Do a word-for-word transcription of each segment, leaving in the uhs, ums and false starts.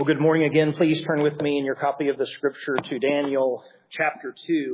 Well, good morning again. Please turn with me in your copy of the Scripture to Daniel chapter two.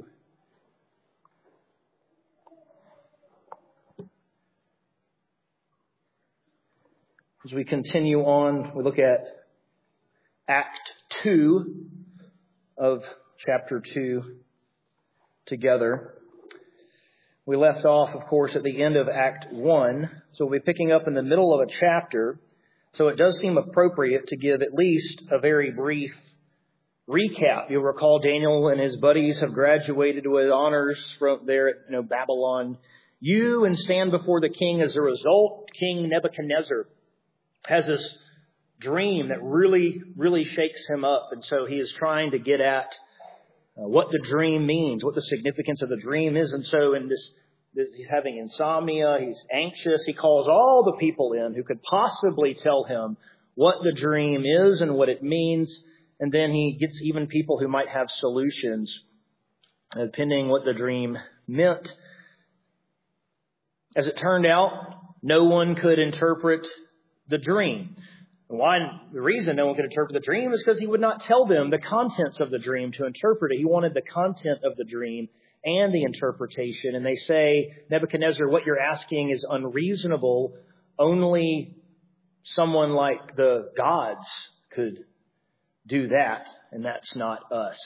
As we continue on, we look at Act two of chapter two together. We left off, of course, at the end of Act one, so we'll be picking up in the middle of a chapter. So it does seem appropriate to give at least a very brief recap. You'll recall Daniel and his buddies have graduated with honors from there at you know, Babylon U and stand before the king. As a result, King Nebuchadnezzar has this dream that really, really shakes him up. And so he is trying to get at uh, what the dream means, what the significance of the dream is. And so in this He's having insomnia. He's anxious. He calls all the people in who could possibly tell him what the dream is and what it means. And then he gets even people who might have solutions, depending what the dream meant. As it turned out, no one could interpret the dream. Why? The reason no one could interpret the dream is because he would not tell them the contents of the dream to interpret it. He wanted the content of the dream and the interpretation. And they say, Nebuchadnezzar, what you're asking is unreasonable. Only someone like the gods could do that, and that's not us.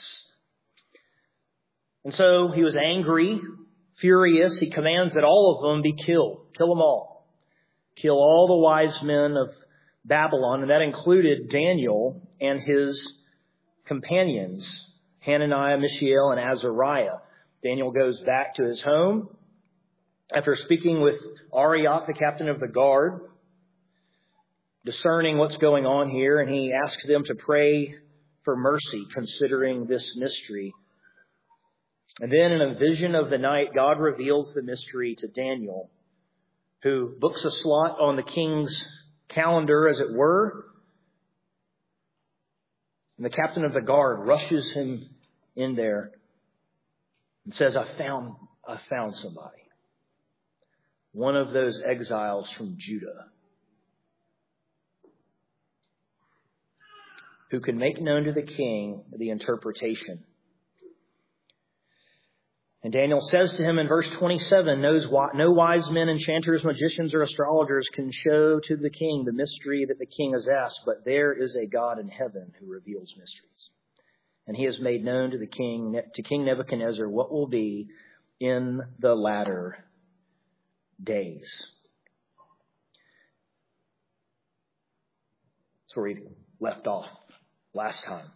And so he was angry, furious. He commands that all of them be killed. Kill them all. Kill all the wise men of Babylon, and that included Daniel and his companions, Hananiah, Mishael, and Azariah. Daniel goes back to his home after speaking with Arioch, the captain of the guard, discerning what's going on here, and he asks them to pray for mercy, considering this mystery. And then in a vision of the night, God reveals the mystery to Daniel, who books a slot on the king's calendar, as it were. And the captain of the guard rushes him in there and says, I found, I found somebody. One of those exiles from Judah who can make known to the king the interpretation. And Daniel says to him in verse twenty-seven, no wise men, enchanters, magicians, or astrologers can show to the king the mystery that the king has asked, but there is a God in heaven who reveals mysteries. And he has made known to the king, to King Nebuchadnezzar, what will be in the latter days. That's where we left off last time.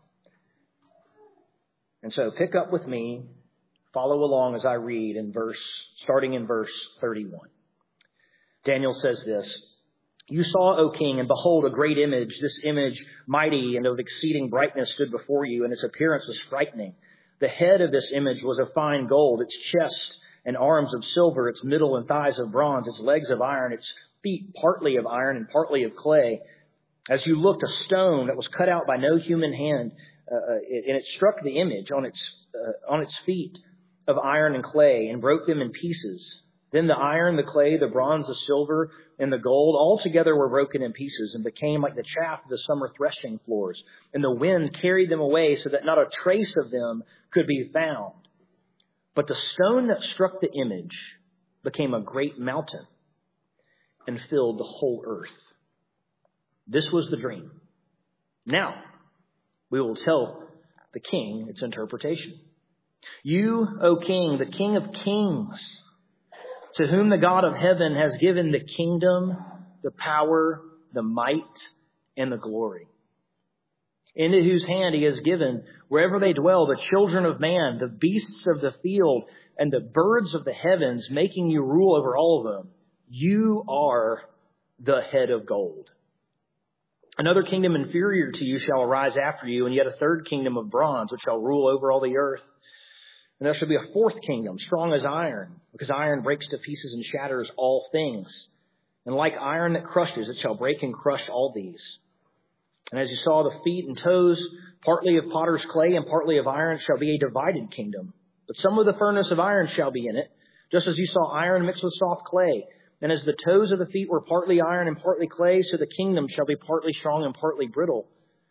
And so pick up with me, follow along as I read in verse, starting in verse thirty-one. Daniel says this. You saw, O king, and behold, a great image. This image, mighty and of exceeding brightness, stood before you, and its appearance was frightening. The head of this image was of fine gold, its chest and arms of silver, its middle and thighs of bronze, its legs of iron, its feet partly of iron and partly of clay. As you looked, a stone that was cut out by no human hand, uh, and it struck the image on its uh, on its feet of iron and clay, and broke them in pieces. Then the iron, the clay, the bronze, the silver, and the gold all together were broken in pieces and became like the chaff of the summer threshing floors. And the wind carried them away so that not a trace of them could be found. But the stone that struck the image became a great mountain and filled the whole earth. This was the dream. Now, we will tell the king its interpretation. You, O king, the king of kings, to whom the God of heaven has given the kingdom, the power, the might, and the glory. Into whose hand he has given, wherever they dwell, the children of man, the beasts of the field, and the birds of the heavens, making you rule over all of them. You are the head of gold. Another kingdom inferior to you shall arise after you, and yet a third kingdom of bronze, which shall rule over all the earth. And there shall be a fourth kingdom, strong as iron, because iron breaks to pieces and shatters all things. And like iron that crushes, it shall break and crush all these. And as you saw, the feet and toes, partly of potter's clay and partly of iron, shall be a divided kingdom. But some of the furnace of iron shall be in it, just as you saw iron mixed with soft clay. And as the toes of the feet were partly iron and partly clay, so the kingdom shall be partly strong and partly brittle.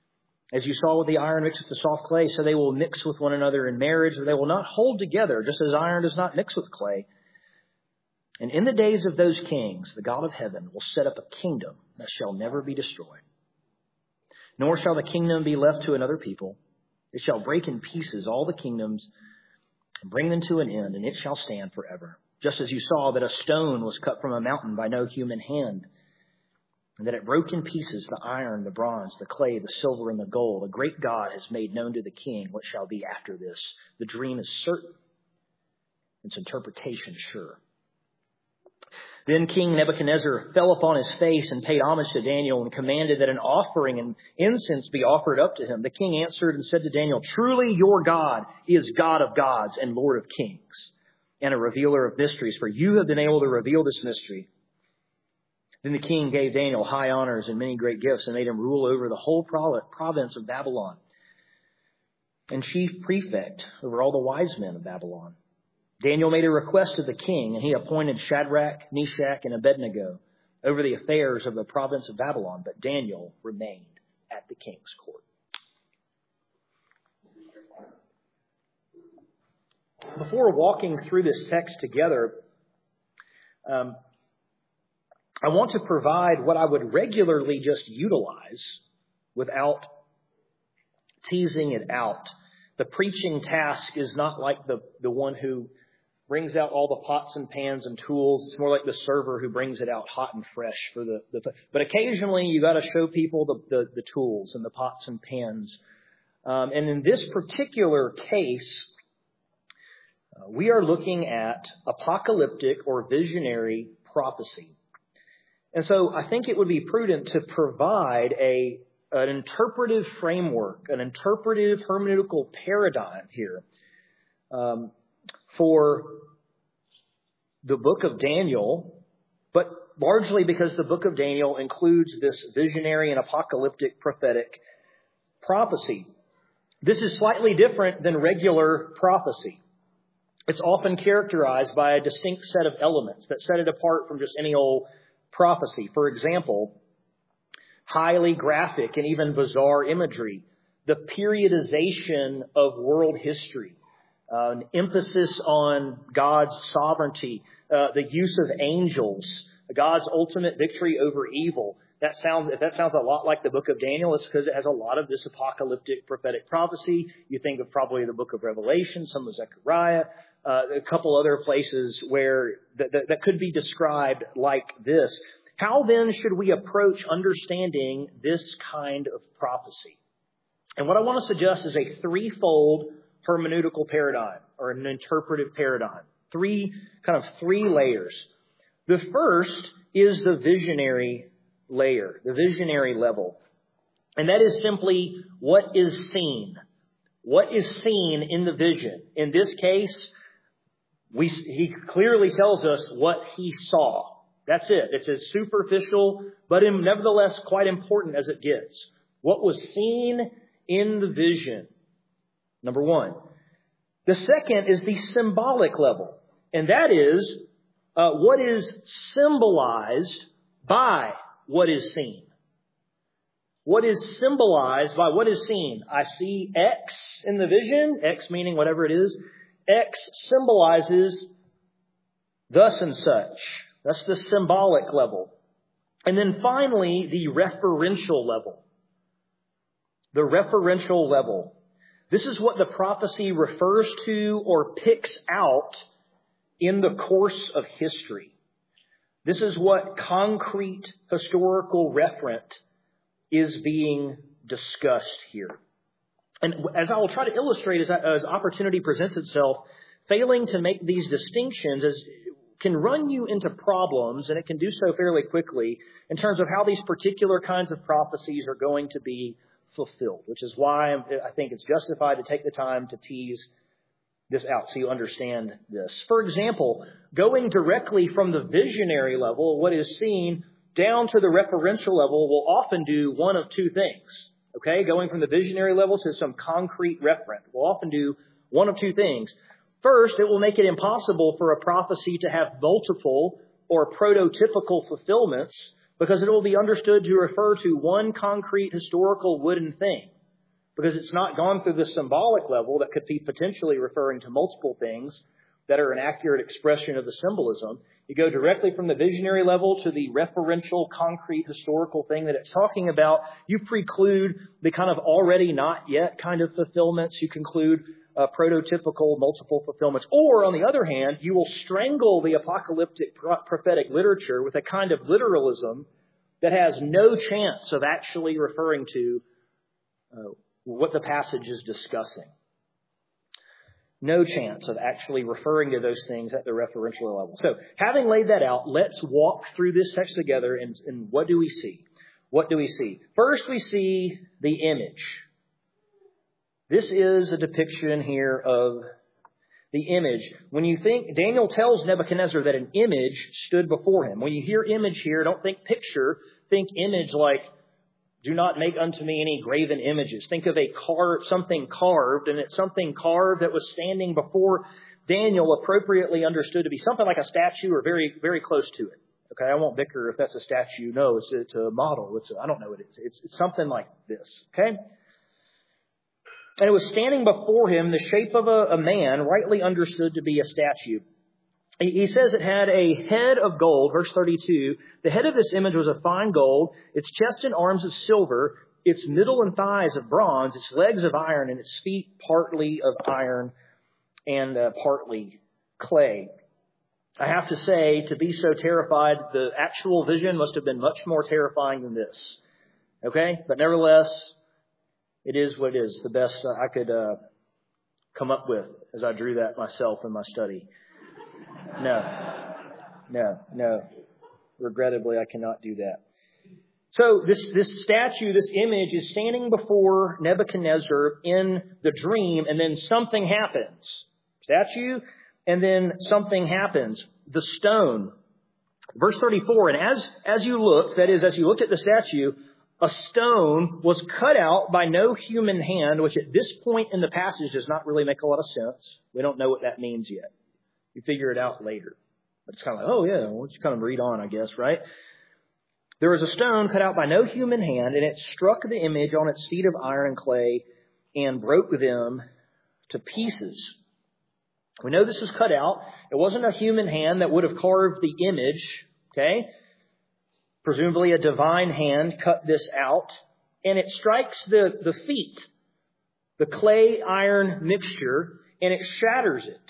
As you saw with the iron mixed with the soft clay, so they will mix with one another in marriage, or they will not hold together, just as iron does not mix with clay. And in the days of those kings, the God of heaven will set up a kingdom that shall never be destroyed. Nor shall the kingdom be left to another people. It shall break in pieces all the kingdoms and bring them to an end, and it shall stand forever. Just as you saw that a stone was cut from a mountain by no human hand, and that it broke in pieces the iron, the bronze, the clay, the silver, and the gold. A great God has made known to the king what shall be after this. The dream is certain, its interpretation sure. Then King Nebuchadnezzar fell upon his face and paid homage to Daniel and commanded that an offering and incense be offered up to him. The king answered and said to Daniel, "Truly your God is God of gods and Lord of kings, and a revealer of mysteries, for you have been able to reveal this mystery." Then the king gave Daniel high honors and many great gifts and made him rule over the whole province of Babylon and chief prefect over all the wise men of Babylon. Daniel made a request of the king, and he appointed Shadrach, Meshach, and Abednego over the affairs of the province of Babylon, but Daniel remained at the king's court. Before walking through this text together, um, I want to provide what I would regularly just utilize without teasing it out. The preaching task is not like the, the one who brings out all the pots and pans and tools. It's more like the server who brings it out hot and fresh for the, the but occasionally you got to show people the, the, the tools and the pots and pans. Um, and in this particular case, uh, we are looking at apocalyptic or visionary prophecy. And so I think it would be prudent to provide a an interpretive framework, an interpretive hermeneutical paradigm here um, for the book of Daniel, but largely because the book of Daniel includes this visionary and apocalyptic prophetic prophecy. This is slightly different than regular prophecy. It's often characterized by a distinct set of elements that set it apart from just any old prophecy. For example, highly graphic and even bizarre imagery, the periodization of world history, uh, an emphasis on God's sovereignty, uh, the use of angels, God's ultimate victory over evil. That sounds, if that sounds a lot like the book of Daniel, it's because it has a lot of this apocalyptic prophetic prophecy. You think of probably the book of Revelation, some of Zechariah, Uh, a couple other places where that, that, that could be described like this. How then should we approach understanding this kind of prophecy? And what I want to suggest is a threefold hermeneutical paradigm or an interpretive paradigm. Three, kind of three layers. The first is the visionary layer, the visionary level. And that is simply what is seen. What is seen in the vision? In this case, We, he clearly tells us what he saw. That's it. It's as superficial, but nevertheless quite important as it gets. What was seen in the vision, number one. The second is the symbolic level, and that is uh, what is symbolized by what is seen. What is symbolized by what is seen? I see X in the vision, X meaning whatever it is. X symbolizes thus and such. That's the symbolic level. And then finally, the referential level. The referential level. This is what the prophecy refers to or picks out in the course of history. This is what concrete historical referent is being discussed here. And as I will try to illustrate as, as opportunity presents itself, failing to make these distinctions is, can run you into problems, and it can do so fairly quickly in terms of how these particular kinds of prophecies are going to be fulfilled, which is why I think it's justified to take the time to tease this out so you understand this. For example, going directly from the visionary level, what is seen, down to the referential level will often do one of two things. Okay, going from the visionary level to some concrete referent will often do one of two things. First, it will make it impossible for a prophecy to have multiple or prototypical fulfillments because it will be understood to refer to one concrete historical wooden thing. because it's not gone through the symbolic level that could be potentially referring to multiple things that are an accurate expression of the symbolism. You go directly from the visionary level to the referential, concrete, historical thing that it's talking about. You preclude the kind of already not yet kind of fulfillments. You conclude uh, prototypical multiple fulfillments. Or, on the other hand, you will strangle the apocalyptic pro- prophetic literature with a kind of literalism that has no chance of actually referring to uh, what the passage is discussing. No chance of actually referring to those things at the referential level. So, having laid that out, let's walk through this text together, and, and what do we see? What do we see? First, we see the image. This is a depiction here of the image. When you think, Daniel tells Nebuchadnezzar that an image stood before him. When you hear image here, don't think picture, think image like, do not make unto me any graven images. Think of a car, something carved, and it's something carved that was standing before Daniel, appropriately understood to be something like a statue or very, very close to it. Okay, I won't bicker if that's a statue. No, it's, it's a model. It's a, I don't know what it is. It's, it's something like this. Okay? And it was standing before him, the shape of a, a man, rightly understood to be a statue. He says it had a head of gold, verse thirty-two. The head of this image was of fine gold, its chest and arms of silver, its middle and thighs of bronze, its legs of iron, and its feet partly of iron and uh, partly clay. I have to say, to be so terrified, the actual vision must have been much more terrifying than this. Okay? But nevertheless, it is what it is. The best I could uh, come up with as I drew that myself in my study. No, no, no. Regrettably, I cannot do that. So this, this statue, this image is standing before Nebuchadnezzar in the dream, and then something happens. Statue, and then something happens. The stone. Verse thirty-four, and as, as you looked, that is, as you looked at the statue, a stone was cut out by no human hand, which at this point in the passage does not really make a lot of sense. We don't know what that means yet. You figure it out later. But it's kind of like, oh yeah, we'll just kind of read on, I guess, right? There was a stone cut out by no human hand, and it struck the image on its feet of iron and clay and broke them to pieces. We know this was cut out. It wasn't a human hand that would have carved the image, okay? Presumably a divine hand cut this out, and it strikes the, the feet, the clay-iron mixture, and it shatters it.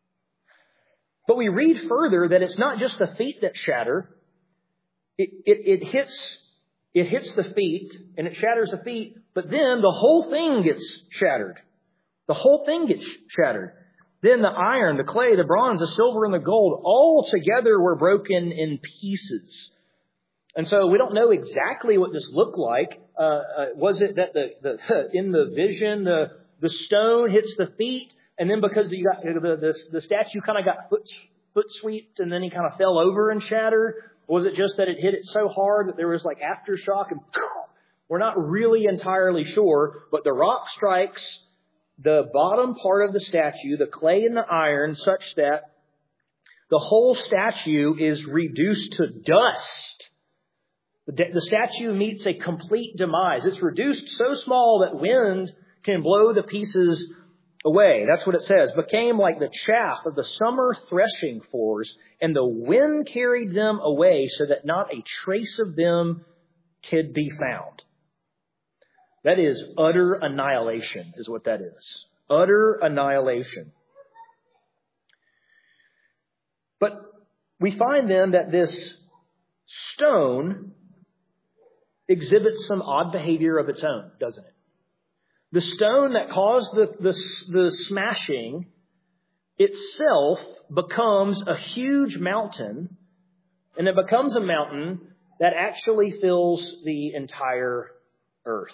But we read further that it's not just the feet that shatter. It, it, it hits, it hits the feet and it shatters the feet, but then the whole thing gets shattered. The whole thing gets shattered. Then the iron, the clay, the bronze, the silver, and the gold all together were broken in pieces. And so we don't know exactly what this looked like. Uh, uh, was it that the, the in the vision the the stone hits the feet? And then because you got the, the, the statue kind of got foot, foot swept and then he kind of fell over and shattered? Or was it just that it hit it so hard that there was like aftershock? And we're not really entirely sure. But the rock strikes the bottom part of the statue, the clay and the iron, such that the whole statue is reduced to dust. The, the statue meets a complete demise. It's reduced so small that wind can blow the pieces away. That's what it says. Became like the chaff of the summer threshing floors, and the wind carried them away so that not a trace of them could be found. That is utter annihilation, is what that is. Utter annihilation. But we find then that this stone exhibits some odd behavior of its own, doesn't it? The stone that caused the, the, the smashing itself becomes a huge mountain, and it becomes a mountain that actually fills the entire earth.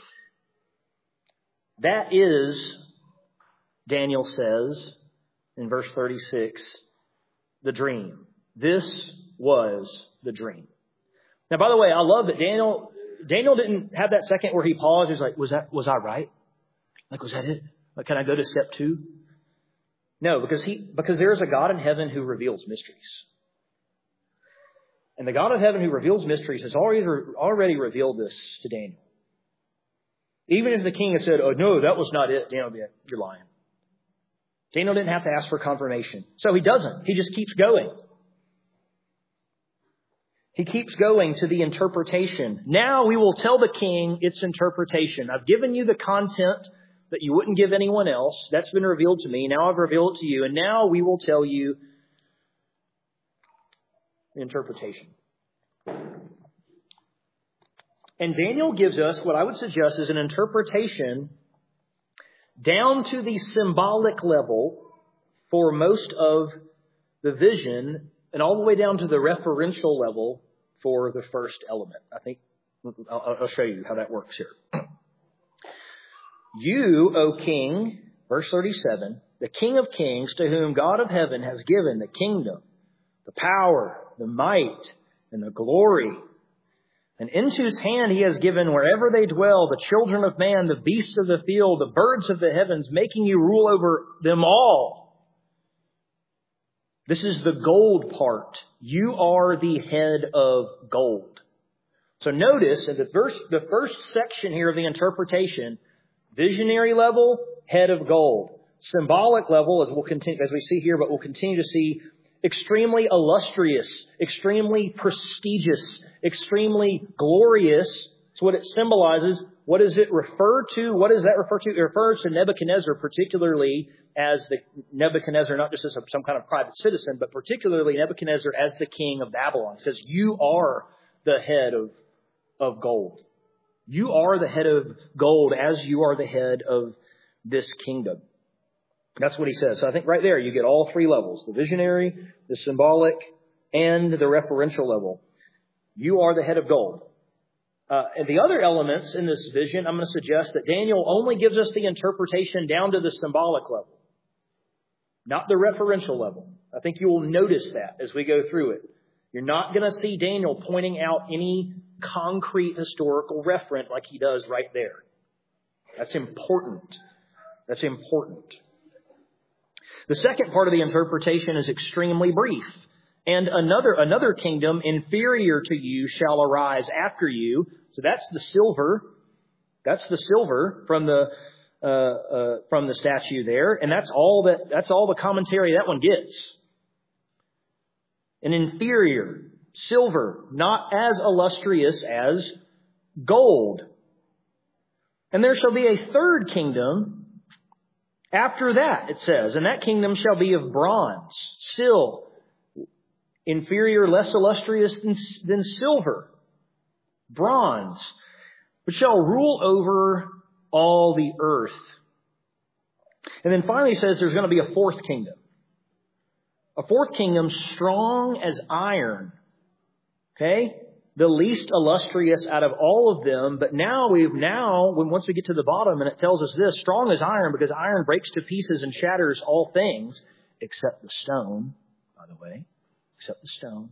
That is, Daniel says in verse thirty-six, the dream. This was the dream. Now, by the way, I love that Daniel Daniel didn't have that second where he paused. He's like, was that was I right? Like, was that it? Like, can I go to step two? No, because he because there is a God in heaven who reveals mysteries. And the God of heaven who reveals mysteries has already, already revealed this to Daniel. Even if the king had said, oh, no, that was not it, Daniel would be like, you're lying. Daniel didn't have to ask for confirmation. So he doesn't. He just keeps going. He keeps going to the interpretation. Now we will tell the king its interpretation. I've given you the content that you wouldn't give anyone else. That's been revealed to me. Now I've revealed it to you. And now we will tell you the interpretation. And Daniel gives us what I would suggest is an interpretation down to the symbolic level for most of the vision and all the way down to the referential level for the first element. I think I'll, I'll show you how that works here. You, O king, verse thirty-seven, the King of kings, to whom God of heaven has given the kingdom, the power, the might, and the glory, and into his hand he has given wherever they dwell, the children of man, the beasts of the field, the birds of the heavens, making you rule over them all. This is the gold part. You are the head of gold. So notice in the verse, the first section here of the interpretation, visionary level, head of gold. Symbolic level, as we'll continue, as we see here, but we'll continue to see, extremely illustrious, extremely prestigious, extremely glorious. It's what it symbolizes. What does it refer to? What does that refer to? It refers to Nebuchadnezzar, particularly as the Nebuchadnezzar, not just as a, some kind of private citizen, but particularly Nebuchadnezzar as the king of Babylon. It says, you are the head of, of gold. You are the head of gold as you are the head of this kingdom. That's what he says. So I think right there you get all three levels, the visionary, the symbolic, and the referential level. You are the head of gold. Uh, and the other elements in this vision, I'm going to suggest that Daniel only gives us the interpretation down to the symbolic level, not the referential level. I think you will notice that as we go through it. You're not going to see Daniel pointing out any concrete historical referent like he does right there. That's important. That's important. The second part of the interpretation is extremely brief. And another another kingdom inferior to you shall arise after you. So that's the silver. That's the silver from the uh, uh, from the statue there, and that's all that that's all the commentary that one gets. An inferior silver, not as illustrious as gold. And there shall be a third kingdom after that, it says, and that kingdom shall be of bronze, still inferior, less illustrious than, than silver, bronze, which shall rule over all the earth. And then finally it says there's going to be a fourth kingdom. A fourth kingdom strong as iron. Okay? The least illustrious out of all of them. But now we've now, when once we get to the bottom and it tells us this, strong as iron, because iron breaks to pieces and shatters all things, except the stone, by the way. Except the stone.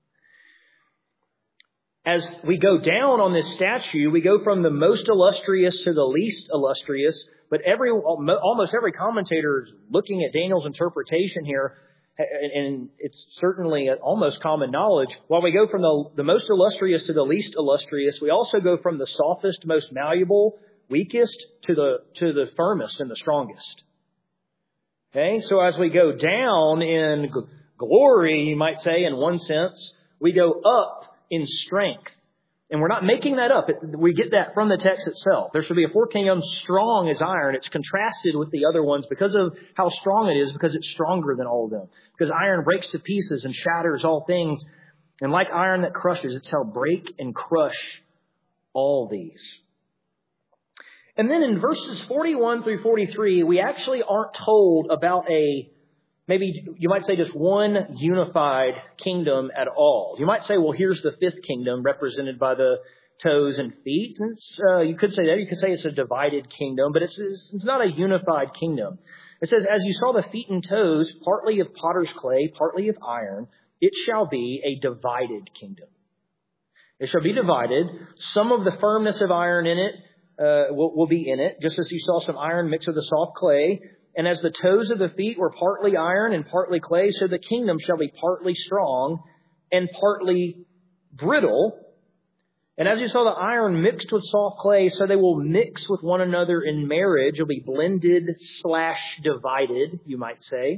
As we go down on this statue, we go from the most illustrious to the least illustrious. But every almost every commentator is looking at Daniel's interpretation here, and it's certainly almost common knowledge. While we go from the, the most illustrious to the least illustrious, we also go from the softest, most malleable, weakest to the to the firmest and the strongest. Okay, so as we go down in glory, you might say, in one sense, we go up in strength. And we're not making that up. It, we get that from the text itself. There shall be a fourth kingdom strong as iron. It's contrasted with the other ones because of how strong it is, because it's stronger than all of them. Because iron breaks to pieces and shatters all things. And like iron that crushes, it shall break and crush all these. And then in verses forty-one through forty-three, we actually aren't told about a Maybe you might say just one unified kingdom at all. You might say, well, here's the fifth kingdom represented by the toes and feet. And it's, uh, you could say that. You could say it's a divided kingdom, but it's, it's not a unified kingdom. It says, as you saw the feet and toes, partly of potter's clay, partly of iron, it shall be a divided kingdom. It shall be divided. Some of the firmness of iron in it uh, will, will be in it, just as you saw some iron mixed with the soft clay. And as the toes of the feet were partly iron and partly clay, so the kingdom shall be partly strong and partly brittle. And as you saw the iron mixed with soft clay, so they will mix with one another in marriage. It'll be blended slash divided, you might say.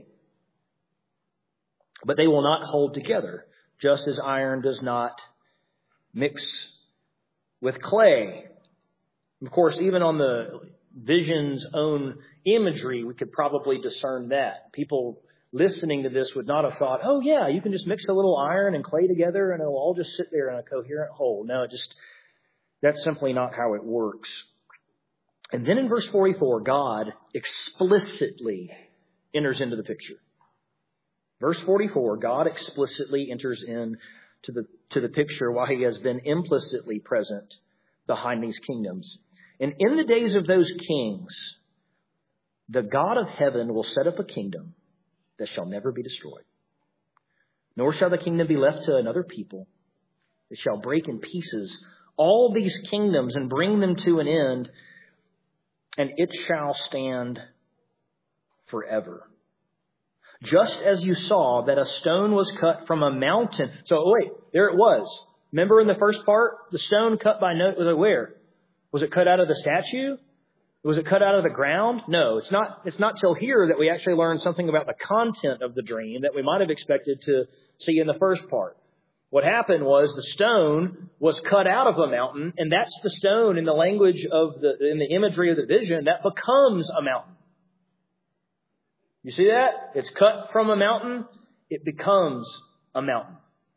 But they will not hold together, just as iron does not mix with clay. Of course, even on the vision's own imagery, we could probably discern that. People listening to this would not have thought, oh yeah, you can just mix a little iron and clay together and it'll all just sit there in a coherent whole. No, it just, that's simply not how it works. And then in verse forty-four, God explicitly enters into the picture. Verse forty-four, God explicitly enters into the, to the picture while he has been implicitly present behind these kingdoms. And in the days of those kings, the God of heaven will set up a kingdom that shall never be destroyed. Nor shall the kingdom be left to another people. It shall break in pieces all these kingdoms and bring them to an end, and it shall stand forever. Just as you saw that a stone was cut from a mountain. So wait, there it was. Remember in the first part, the stone cut by no, was it where? Was it cut out of the statue? Was it cut out of the ground? No, it's not. It's not till here that we actually learn something about the content of the dream that we might have expected to see in the first part. What happened was the stone was cut out of a mountain, and that's the stone in the language of the, in the imagery of the vision, that becomes a mountain. You see that? It's cut from a mountain, it becomes a mountain.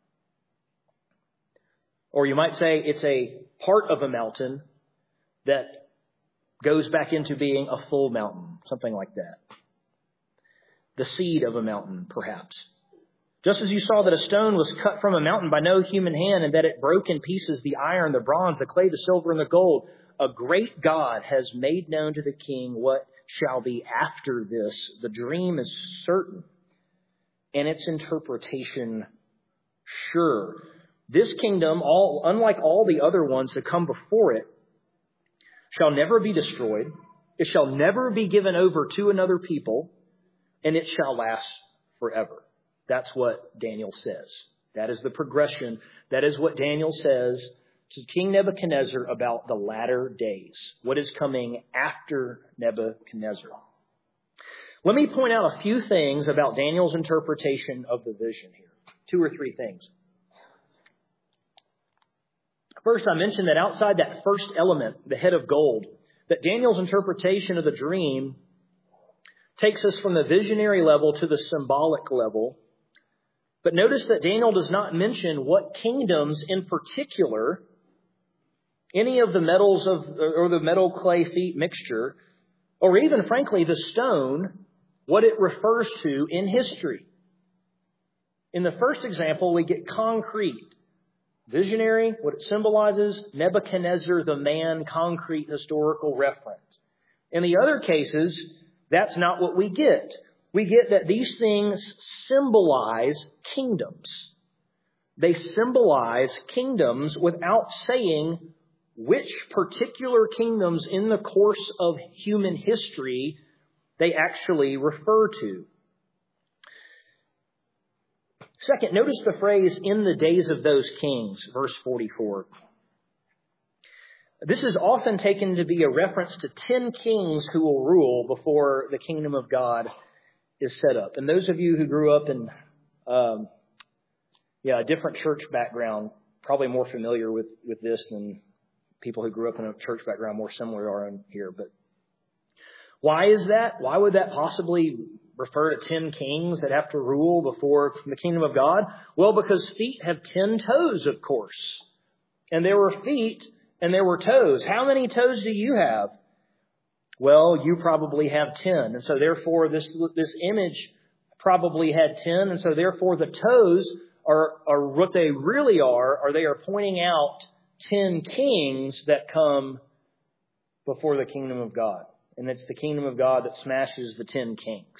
Or you might say it's a part of a mountain that goes back into being a full mountain, something like that. The seed of a mountain, perhaps. Just as you saw that a stone was cut from a mountain by no human hand, and that it broke in pieces the iron, the bronze, the clay, the silver, and the gold, a great God has made known to the king what shall be after this. The dream is certain, and its interpretation sure. This kingdom, all unlike all the other ones that come before it, shall never be destroyed. It shall never be given over to another people, and it shall last forever. That's what Daniel says. That is the progression. That is what Daniel says to King Nebuchadnezzar about the latter days. What is coming after Nebuchadnezzar. Let me point out a few things about Daniel's interpretation of the vision here. Two or three things. First, I mentioned that outside that first element, the head of gold, that Daniel's interpretation of the dream takes us from the visionary level to the symbolic level. But notice that Daniel does not mention what kingdoms in particular, any of the metals of, or the metal clay feet mixture, or even frankly the stone, what it refers to in history. In the first example, we get concrete. Visionary, what it symbolizes, Nebuchadnezzar, the man, concrete historical reference. In the other cases, that's not what we get. We get that these things symbolize kingdoms. They symbolize kingdoms without saying which particular kingdoms in the course of human history they actually refer to. Second, notice the phrase, in the days of those kings, verse forty-four. This is often taken to be a reference to ten kings who will rule before the kingdom of God is set up. And those of you who grew up in um, yeah, a different church background, probably more familiar with, with this than people who grew up in a church background more similar are in here. But why is that? Why would that possibly refer to ten kings that have to rule before the kingdom of God? Well, because feet have ten toes, of course. And there were feet and there were toes. How many toes do you have? Well, you probably have ten. And so therefore this, this image probably had ten. And so therefore the toes are, are what they really are, are they are pointing out ten kings that come before the kingdom of God. And it's the kingdom of God that smashes the ten kings.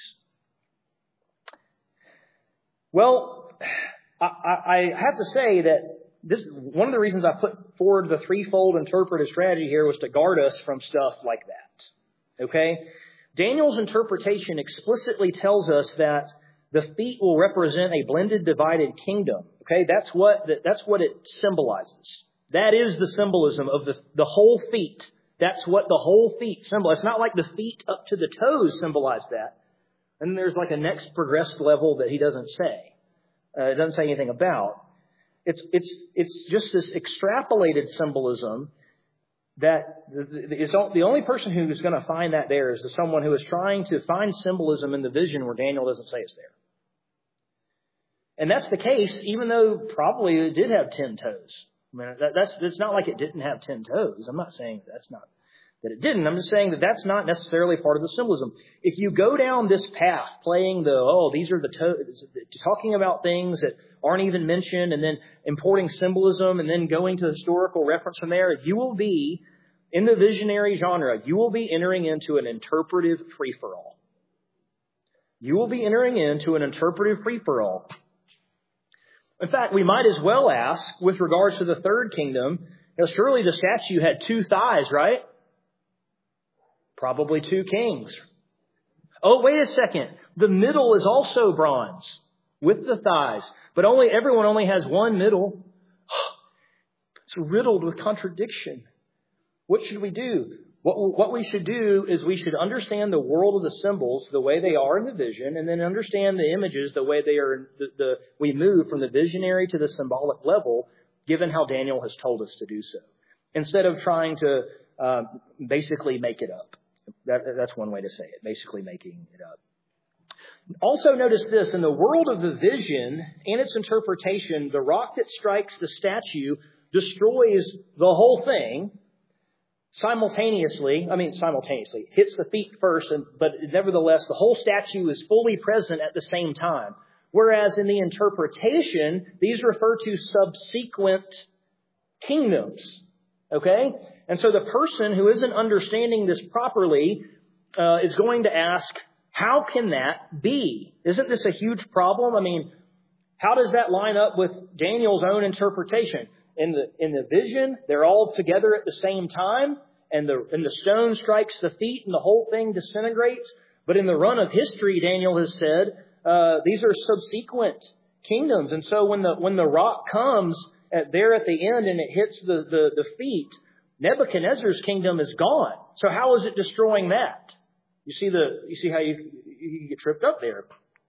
Well, I, I have to say that this one of the reasons I put forward the threefold interpretive strategy here was to guard us from stuff like that. Okay? Daniel's interpretation explicitly tells us that the feet will represent a blended, divided kingdom. Okay? That's what, that's what it symbolizes. That is the symbolism of the, the whole feet. That's what the whole feet symbolize. It's not like the feet up to the toes symbolize that. And there's like a next progressed level that he doesn't say. Uh, it doesn't say anything about. It's it's it's just this extrapolated symbolism that is the only person who is going to find that there is someone who is trying to find symbolism in the vision where Daniel doesn't say it's there. And that's the case, even though probably it did have ten toes. I mean, that, that's it's not like it didn't have ten toes. I'm not saying that's not that it didn't. I'm just saying that that's not necessarily part of the symbolism. If you go down this path, playing the oh, these are the toes, talking about things that aren't even mentioned, and then importing symbolism, and then going to historical reference from there, you will be in the visionary genre. You will be entering into an interpretive free-for-all. You will be entering into an interpretive free-for-all. In fact, we might as well ask, with regards to the third kingdom, you know, surely the statue had two thighs, right? Probably two kings. Oh, wait a second. The middle is also bronze with the thighs, but only everyone only has one middle. It's riddled with contradiction. What should we do? What, what we should do is we should understand the world of the symbols the way they are in the vision, and then understand the images the way they are. In the, the, we move from the visionary to the symbolic level, given how Daniel has told us to do so, instead of trying to um, basically make it up. That, that's one way to say it, basically making it up. Also notice this, in the world of the vision and its interpretation, the rock that strikes the statue destroys the whole thing simultaneously. I mean, simultaneously. Hits the feet first, and, but nevertheless, the whole statue is fully present at the same time. Whereas in the interpretation, these refer to subsequent kingdoms. Okay? And so the person who isn't understanding this properly uh, is going to ask, how can that be? Isn't this a huge problem? I mean, how does that line up with Daniel's own interpretation? In the in the vision, they're all together at the same time, and the and the stone strikes the feet, and the whole thing disintegrates. But in the run of history, Daniel has said uh, these are subsequent kingdoms, and so when the when the rock comes at, there at the end and it hits the, the the feet, Nebuchadnezzar's kingdom is gone. So how is it destroying that? You see the you see how you you get tripped up there.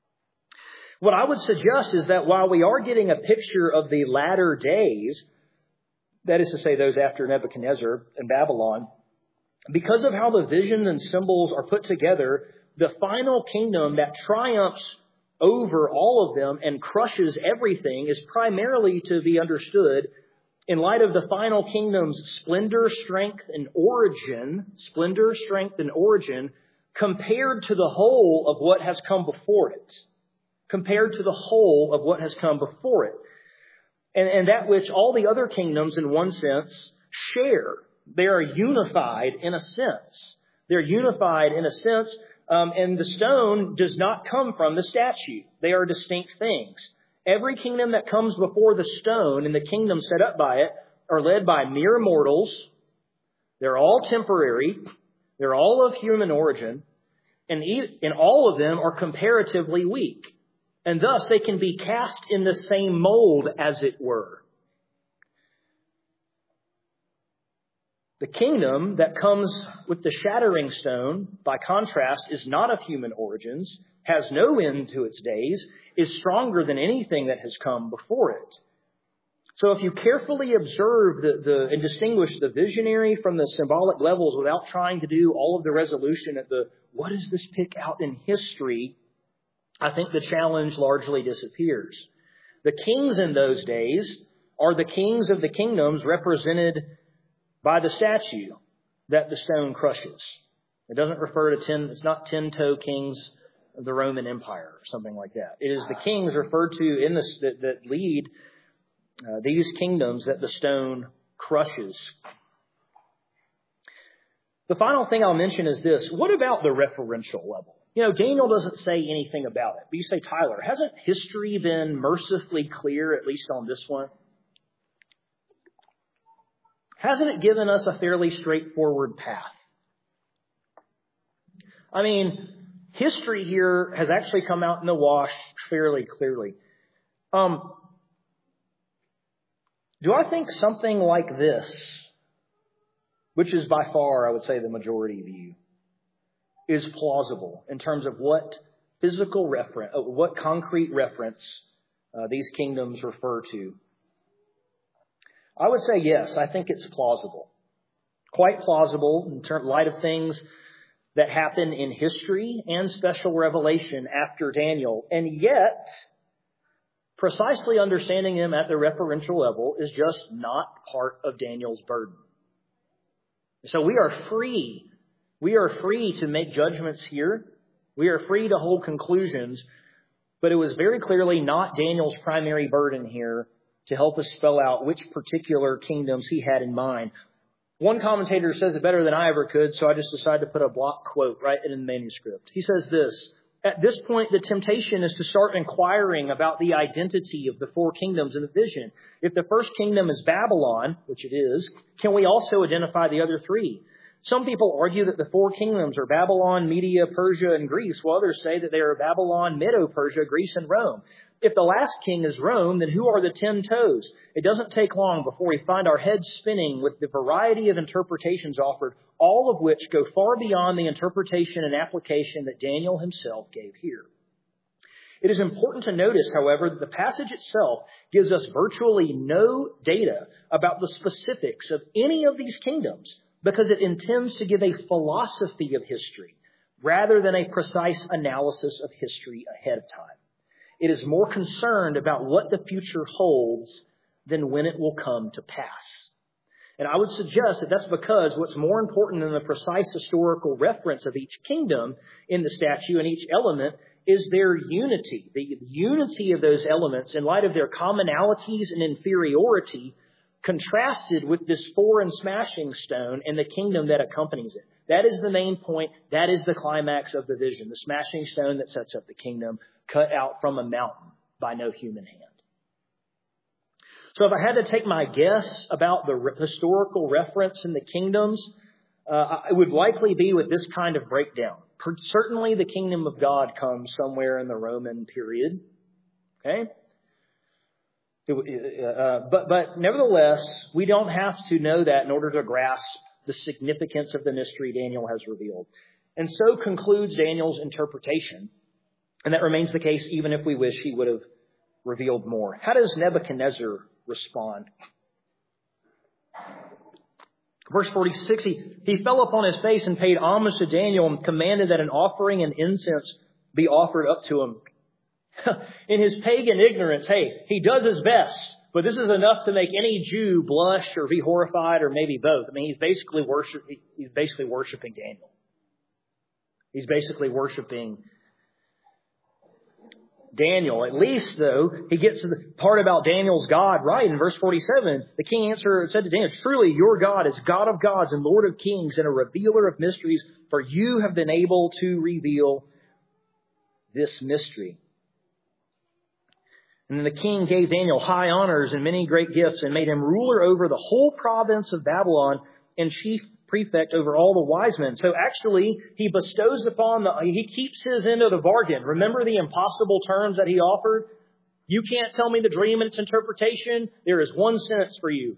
What I would suggest is that while we are getting a picture of the latter days, that is to say those after Nebuchadnezzar and Babylon, because of how the visions and symbols are put together, the final kingdom that triumphs over all of them and crushes everything is primarily to be understood in light of the final kingdom's splendor, strength, and origin, splendor, strength, and origin, compared to the whole of what has come before it. Compared to the whole of what has come before it. And, and that which all the other kingdoms, in one sense, share. They are unified in a sense. They're unified in a sense, um, and the stone does not come from the statue. They are distinct things. Every kingdom that comes before the stone and the kingdom set up by it are led by mere mortals. They're all temporary. They're all of human origin. And, and all of them are comparatively weak. And thus they can be cast in the same mold, as it were. The kingdom that comes with the shattering stone, by contrast, is not of human origins, has no end to its days, is stronger than anything that has come before it. So if you carefully observe the, the and distinguish the visionary from the symbolic levels without trying to do all of the resolution at the, what does this pick out in history, I think the challenge largely disappears. The kings in those days are the kings of the kingdoms represented by the statue that the stone crushes. It doesn't refer to ten, it's not ten-toe kings of the Roman Empire or something like that. It is the kings referred to in this that, that lead uh, these kingdoms that the stone crushes. The final thing I'll mention is this. What about the referential level? You know, Daniel doesn't say anything about it. But you say, Tyler, hasn't history been mercifully clear, at least on this one? Hasn't it given us a fairly straightforward path? I mean, history here has actually come out in the wash fairly clearly. Um, Do I think something like this, which is by far, I would say, the majority view, is plausible in terms of what physical reference, what concrete reference uh, these kingdoms refer to? I would say yes, I think it's plausible. Quite plausible in term, light of things that happen in history and special revelation after Daniel. And yet, precisely understanding them at the referential level is just not part of Daniel's burden. So we are free. We are free to make judgments here. We are free to hold conclusions. But it was very clearly not Daniel's primary burden here to help us spell out which particular kingdoms he had in mind. One commentator says it better than I ever could, so I just decided to put a block quote right in the manuscript. He says this: "At this point, the temptation is to start inquiring about the identity of the four kingdoms in the vision. If the first kingdom is Babylon, which it is, can we also identify the other three? Some people argue that the four kingdoms are Babylon, Media, Persia, and Greece, while others say that they are Babylon, Medo-Persia, Greece, and Rome. If the last king is Rome, then who are the ten toes? It doesn't take long before we find our heads spinning with the variety of interpretations offered, all of which go far beyond the interpretation and application that Daniel himself gave here." It is important to notice, however, that the passage itself gives us virtually no data about the specifics of any of these kingdoms, because it intends to give a philosophy of history rather than a precise analysis of history ahead of time. It is more concerned about what the future holds than when it will come to pass. And I would suggest that that's because what's more important than the precise historical reference of each kingdom in the statue and each element is their unity, the unity of those elements in light of their commonalities and inferiority contrasted with this foreign smashing stone and the kingdom that accompanies it. That is the main point. That is the climax of the vision, the smashing stone that sets up the kingdom, cut out from a mountain by no human hand. So if I had to take my guess about the re- historical reference in the kingdoms, uh, it would likely be with this kind of breakdown. Per- certainly the kingdom of God comes somewhere in the Roman period. Okay? It, uh, but, but nevertheless, we don't have to know that in order to grasp the significance of the mystery Daniel has revealed. And so concludes Daniel's interpretation. And that remains the case even if we wish he would have revealed more. How does Nebuchadnezzar respond? Verse forty-six, he, he fell upon his face and paid homage to Daniel and commanded that an offering and incense be offered up to him. In his pagan ignorance, hey, he does his best, but this is enough to make any Jew blush or be horrified or maybe both. I mean, he's basically worship, he's basically worshiping Daniel. He's basically worshiping Daniel. At least, though, he gets to the part about Daniel's God right in verse forty-seven. The king answered and said to Daniel, "Truly, your God is God of gods and Lord of kings and a revealer of mysteries, for you have been able to reveal this mystery." And then the king gave Daniel high honors and many great gifts and made him ruler over the whole province of Babylon and chief prefect over all the wise men. So actually, he bestows upon the, he keeps his end of the bargain. Remember the impossible terms that he offered? You can't tell me the dream and its interpretation. There is one sentence for you.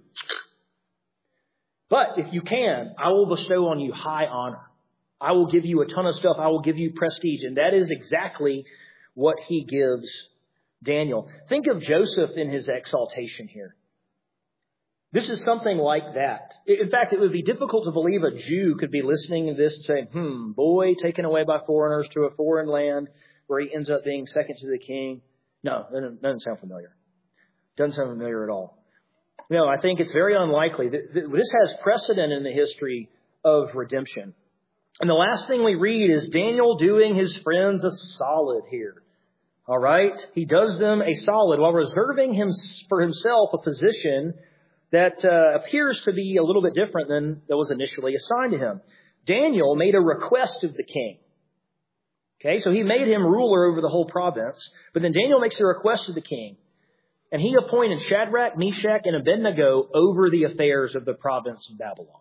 But if you can, I will bestow on you high honor. I will give you a ton of stuff. I will give you prestige. And that is exactly what he gives Daniel. Think of Joseph in his exaltation here. This is something like that. In fact, it would be difficult to believe a Jew could be listening to this and saying, hmm, boy, taken away by foreigners to a foreign land where he ends up being second to the king. No, that doesn't sound familiar. Doesn't sound familiar at all. No, I think it's very unlikely. This has precedent in the history of redemption. And the last thing we read is Daniel doing his friends a solid here. All right? He does them a solid while reserving him for himself a position that uh, appears to be a little bit different than that was initially assigned to him. Daniel made a request of the king. Okay, so he made him ruler over the whole province. But then Daniel makes a request of the king. And he appointed Shadrach, Meshach, and Abednego over the affairs of the province of Babylon.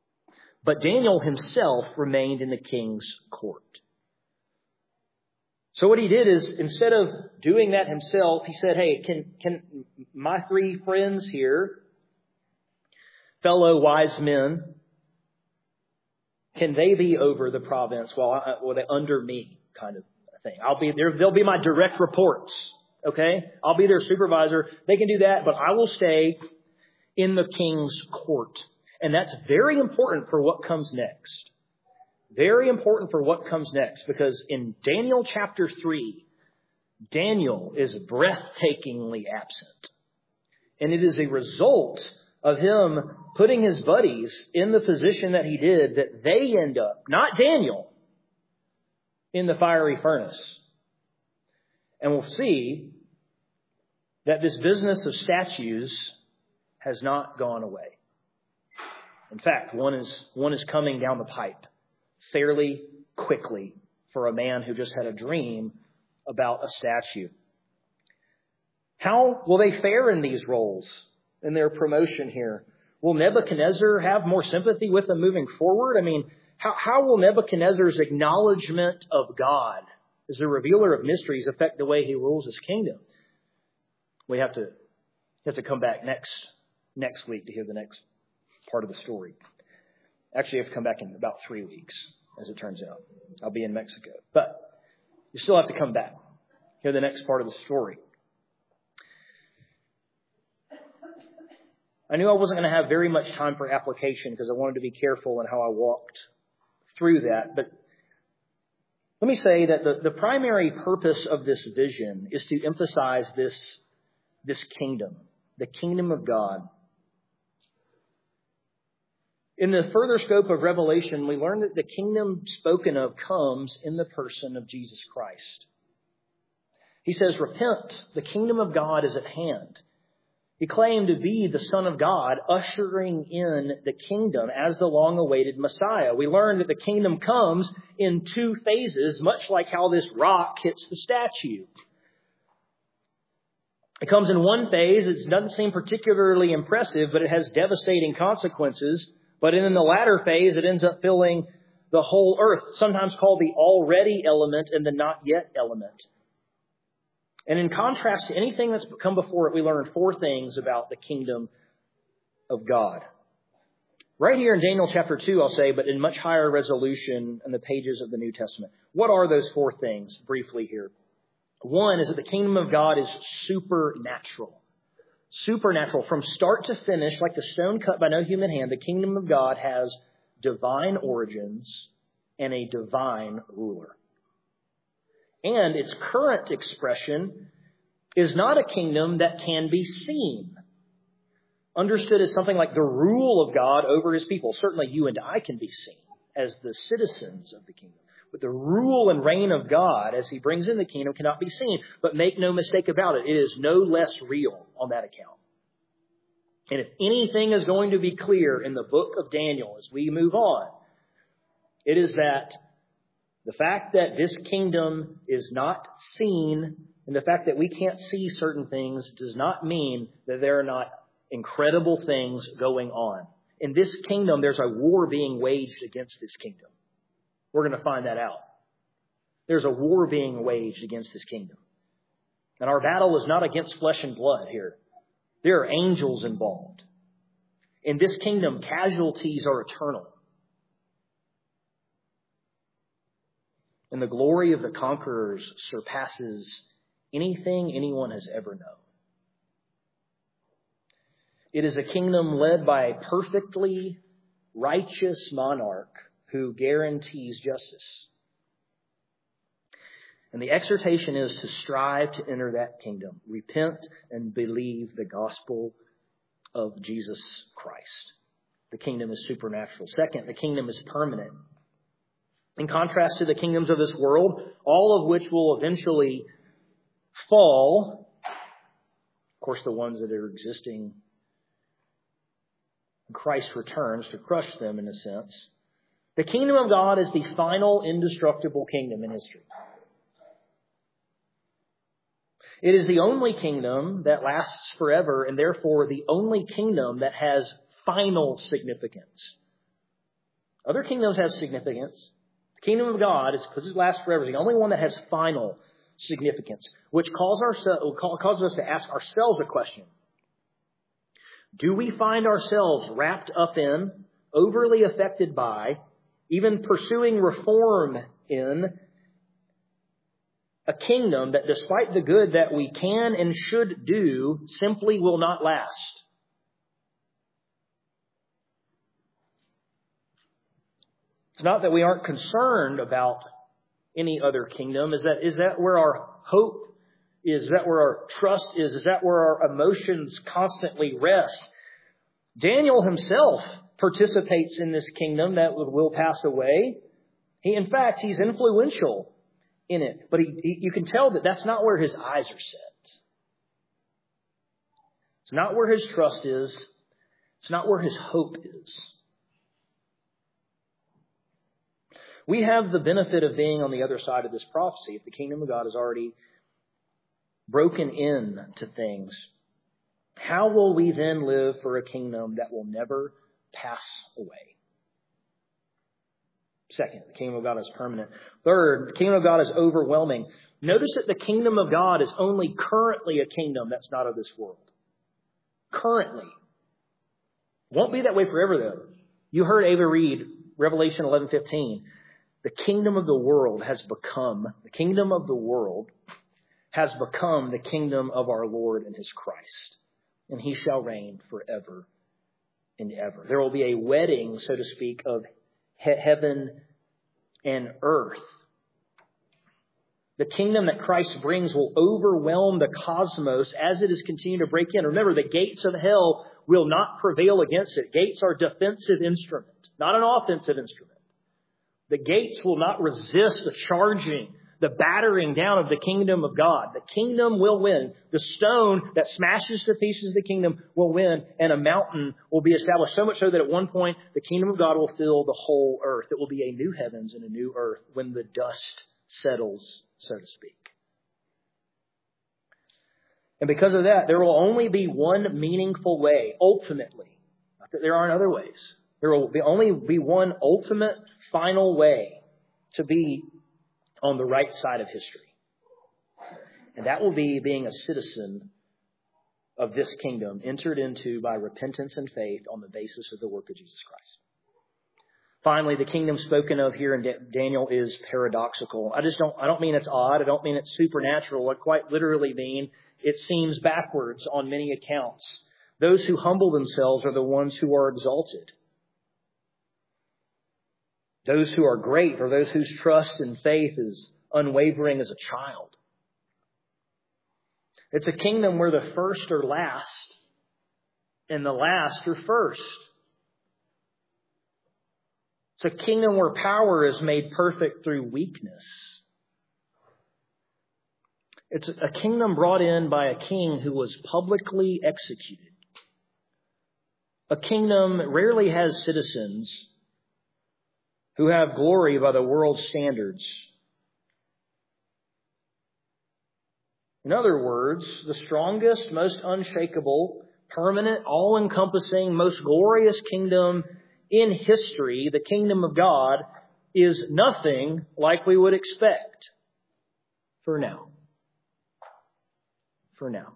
But Daniel himself remained in the king's court. So what he did is, instead of doing that himself, he said, hey, can can my three friends here, fellow wise men, can they be over the province while I, well, they under me kind of thing? I'll be there. They'll be my direct reports. Okay. I'll be their supervisor. They can do that, but I will stay in the king's court. And that's very important for what comes next. Very important for what comes next, because in Daniel chapter three, Daniel is breathtakingly absent. And it is a result of him putting his buddies in the position that he did that they end up, not Daniel, in the fiery furnace. And we'll see that this business of statues has not gone away. In fact, one is one is coming down the pipe fairly quickly for a man who just had a dream about a statue. How will they fare in these roles, in their promotion here? Will Nebuchadnezzar have more sympathy with them moving forward? I mean, how, how will Nebuchadnezzar's acknowledgement of God as the revealer of mysteries affect the way he rules his kingdom? We have to have to come back next next week to hear the next part of the story. Actually, I have to come back in about three weeks, as it turns out. I'll be in Mexico. But you still have to come back, hear the next part of the story. I knew I wasn't going to have very much time for application because I wanted to be careful in how I walked through that. But let me say that the, the primary purpose of this vision is to emphasize this, this kingdom, the kingdom of God. In the further scope of Revelation, we learn that the kingdom spoken of comes in the person of Jesus Christ. He says, repent, the kingdom of God is at hand. He claimed to be the Son of God, ushering in the kingdom as the long-awaited Messiah. We learn that the kingdom comes in two phases, much like how this rock hits the statue. It comes in one phase. It doesn't seem particularly impressive, but it has devastating consequences. But in the latter phase, it ends up filling the whole earth, sometimes called the already element and the not yet element. And in contrast to anything that's come before it, we learn four things about the kingdom of God. Right here in Daniel chapter two, I'll say, but in much higher resolution in the pages of the New Testament. What are those four things, briefly here? One is that the kingdom of God is supernatural. Supernatural. From start to finish, like the stone cut by no human hand, the kingdom of God has divine origins and a divine ruler. And its current expression is not a kingdom that can be seen. Understood as something like the rule of God over his people. Certainly you and I can be seen as the citizens of the kingdom. But the rule and reign of God as he brings in the kingdom cannot be seen. But make no mistake about it, it is no less real on that account. And if anything is going to be clear in the book of Daniel as we move on, it is that the fact that this kingdom is not seen and the fact that we can't see certain things does not mean that there are not incredible things going on. In this kingdom, there's a war being waged against this kingdom. We're going to find that out. There's a war being waged against this kingdom. And our battle is not against flesh and blood here. There are angels involved. In this kingdom, casualties are eternal. And the glory of the conquerors surpasses anything anyone has ever known. It is a kingdom led by a perfectly righteous monarch who guarantees justice. And the exhortation is to strive to enter that kingdom. Repent and believe the gospel of Jesus Christ. The kingdom is supernatural. Second, the kingdom is permanent. In contrast to the kingdoms of this world, all of which will eventually fall, of course, the ones that are existing, Christ returns to crush them in a sense. The kingdom of God is the final indestructible kingdom in history. It is the only kingdom that lasts forever and therefore the only kingdom that has final significance. Other kingdoms have significance. The kingdom of God is, because it lasts forever, is the only one that has final significance, which calls ourselves, causes us to ask ourselves a question. Do we find ourselves wrapped up in, overly affected by, even pursuing reform in a kingdom that, despite the good that we can and should do, simply will not last? It's not that we aren't concerned about any other kingdom. Is that, is that where our hope is? Is that where our trust is? Is that where our emotions constantly rest? Daniel himself participates in this kingdom that will pass away. He, in fact, he's influential in it. But he, he, you can tell that that's not where his eyes are set. It's not where his trust is. It's not where his hope is. We have the benefit of being on the other side of this prophecy. If the kingdom of God is already broken in to things, how will we then live for a kingdom that will never pass away? Second, the kingdom of God is permanent. Third, the kingdom of God is overwhelming. Notice that the kingdom of God is only currently a kingdom that's not of this world. Currently. Won't be that way forever, though. You heard Ava read Revelation eleven fifteen. The kingdom of the world has become, the kingdom of the world has become the kingdom of our Lord and his Christ. And he shall reign forever and ever. There will be a wedding, so to speak, of he- heaven and earth. The kingdom that Christ brings will overwhelm the cosmos as it is continuing to break in. Remember, the gates of hell will not prevail against it. Gates are a defensive instrument, not an offensive instrument. The gates will not resist the charging, the battering down of the kingdom of God. The kingdom will win. The stone that smashes to pieces the kingdom will win, and a mountain will be established, so much so that at one point the kingdom of God will fill the whole earth. It will be a new heavens and a new earth when the dust settles, so to speak. And because of that, there will only be one meaningful way, ultimately. Not that there aren't other ways. There will be only be one ultimate, final way to be on the right side of history. And that will be being a citizen of this kingdom entered into by repentance and faith on the basis of the work of Jesus Christ. Finally, the kingdom spoken of here in Daniel is paradoxical. I just don't, I don't mean it's odd. I don't mean it's supernatural. I quite literally mean it seems backwards on many accounts. Those who humble themselves are the ones who are exalted. Those who are great are those whose trust and faith is unwavering as a child. It's a kingdom where the first are last and the last are first. It's a kingdom where power is made perfect through weakness. It's a kingdom brought in by a king who was publicly executed. A kingdom rarely has citizens who have glory by the world's standards. In other words, the strongest, most unshakable, permanent, all-encompassing, most glorious kingdom in history, the kingdom of God, is nothing like we would expect for now. For now.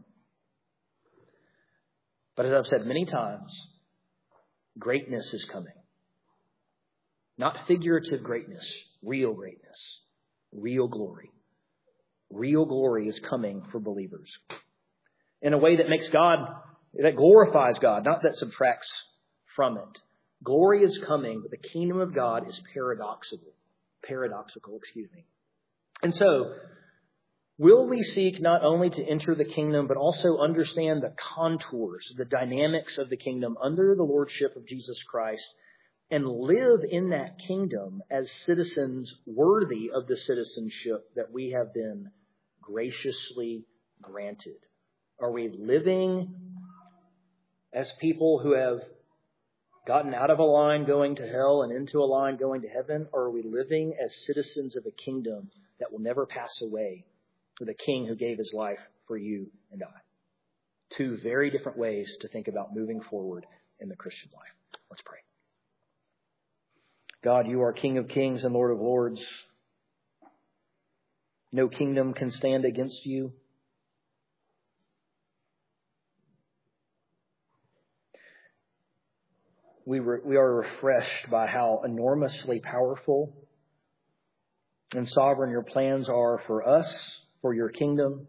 But as I've said many times, greatness is coming. Not figurative greatness, real greatness, real glory. Real glory is coming for believers in a way that makes God, that glorifies God, not that subtracts from it. Glory is coming, but the kingdom of God is paradoxical. Paradoxical, excuse me. And so, will we seek not only to enter the kingdom, but also understand the contours, the dynamics of the kingdom under the lordship of Jesus Christ, and live in that kingdom as citizens worthy of the citizenship that we have been graciously granted? Are we living as people who have gotten out of a line going to hell and into a line going to heaven? Or are we living as citizens of a kingdom that will never pass away, with a king who gave his life for you and I? Two very different ways to think about moving forward in the Christian life. Let's pray. God, you are King of kings and Lord of lords. No kingdom can stand against you. We, re, we are refreshed by how enormously powerful and sovereign your plans are for us, for your kingdom.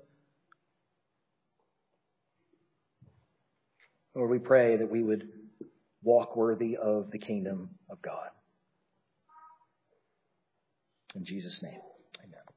Lord, we pray that we would walk worthy of the kingdom of God. In Jesus' name, amen.